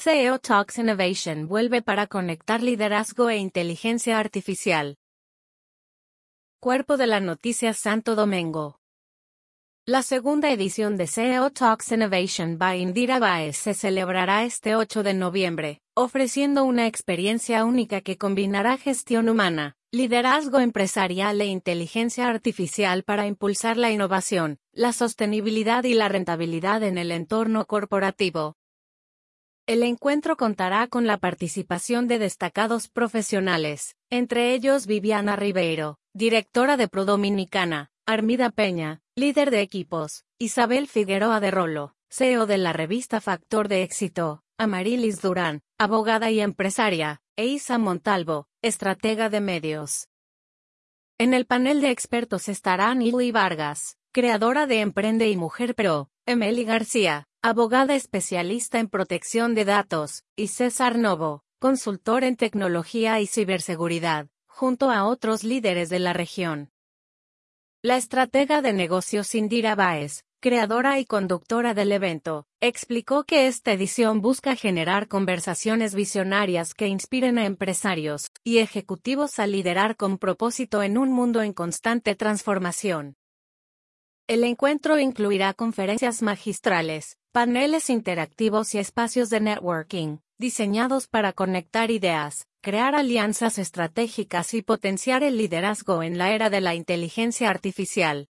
CEO Talks Innovation vuelve para conectar liderazgo e inteligencia artificial. Cuerpo de la noticia Santo Domingo. La segunda edición de CEO Talks Innovation by Indira Baez se celebrará este 8 de noviembre, ofreciendo una experiencia única que combinará gestión humana, liderazgo empresarial e inteligencia artificial para impulsar la innovación, la sostenibilidad y la rentabilidad en el entorno corporativo. El encuentro contará con la participación de destacados profesionales, entre ellos Viviana Ribeiro, directora de ProDominicana, Armida Peña, líder de equipos, Isabel Figueroa de Rolo, CEO de la revista Factor de Éxito, Amarilis Durán, abogada y empresaria, e Isa Montalvo, estratega de medios. En el panel de expertos estarán Lili Vargas, creadora de Emprende y Mujer Pro, Emily García, abogada especialista en protección de datos, y César Novo, consultor en tecnología y ciberseguridad, junto a otros líderes de la región. La estratega de negocios Indira Baez, creadora y conductora del evento, explicó que esta edición busca generar conversaciones visionarias que inspiren a empresarios y ejecutivos a liderar con propósito en un mundo en constante transformación. El encuentro incluirá conferencias magistrales, paneles interactivos y espacios de networking, diseñados para conectar ideas, crear alianzas estratégicas y potenciar el liderazgo en la era de la inteligencia artificial.